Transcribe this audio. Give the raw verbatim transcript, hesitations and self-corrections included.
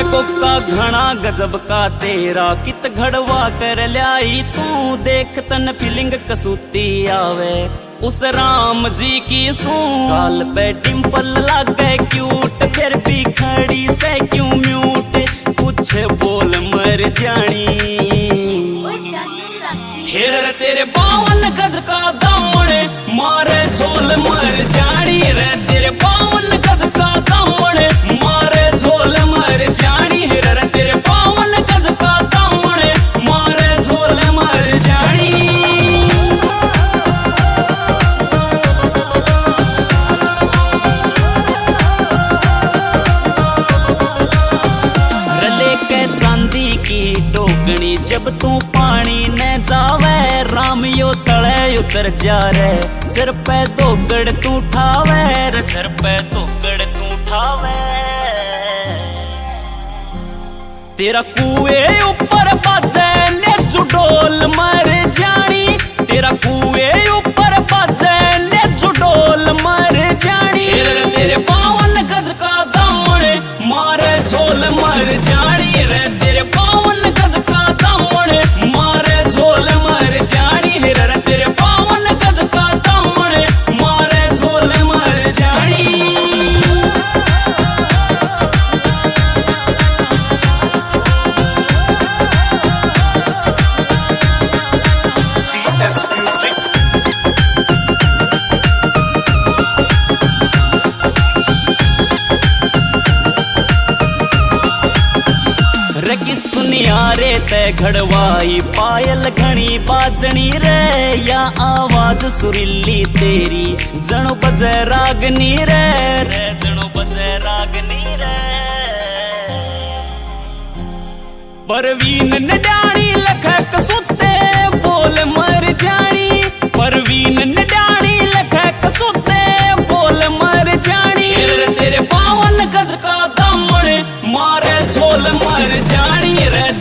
Coca घना गजब का तेरा कित घड़वा कर ल्याई तू देख तन फीलिंग कसूती आवे उस राम जी की सू गाल पे डिम्पल लागे क्यूट फिर भी खड़ी से क्यों म्यूट कुछ बोल मर जानी हेर तेरे बावन गज का दामन मारे झोल मर जानी रे तेरे बावन गज का दामन मारे झोल मर जानी हेर रे तेरे बावन गज का दामन मारे झोल मर जानी रले के चांदी की टोकनी जब तू पानी न जावे राम यो तले उतर जा रे सिर पे दोगड़ तू ठावे रे सिर पे दोगड़ तू ठावे तेरा कुएं ऊपर बाजे ने जुडोल मर जानी तेरा कुएं ऊपर बाजे ने जुडोल मर जानी तेरे बावन गज का दामन मारे झोल मर जानी रे तेरे बावन गज का दामन मारे झोल मर जानी रे तेरे बावन गज का दामन मारे झोल मर जानी रकी सुनिया रे ते घड़वाई पायल घनी बाजनी रे या आवाज सुरीली तेरी जणो बजे रागनी रे रे जणो बजे रागनी रे परवीन नडाणी लखक सुते बोल मर जानी परवीन नडाणी लखक सुते बोल मर जानी तेरे बावन गज का दामन मारे झोल मर जानी रे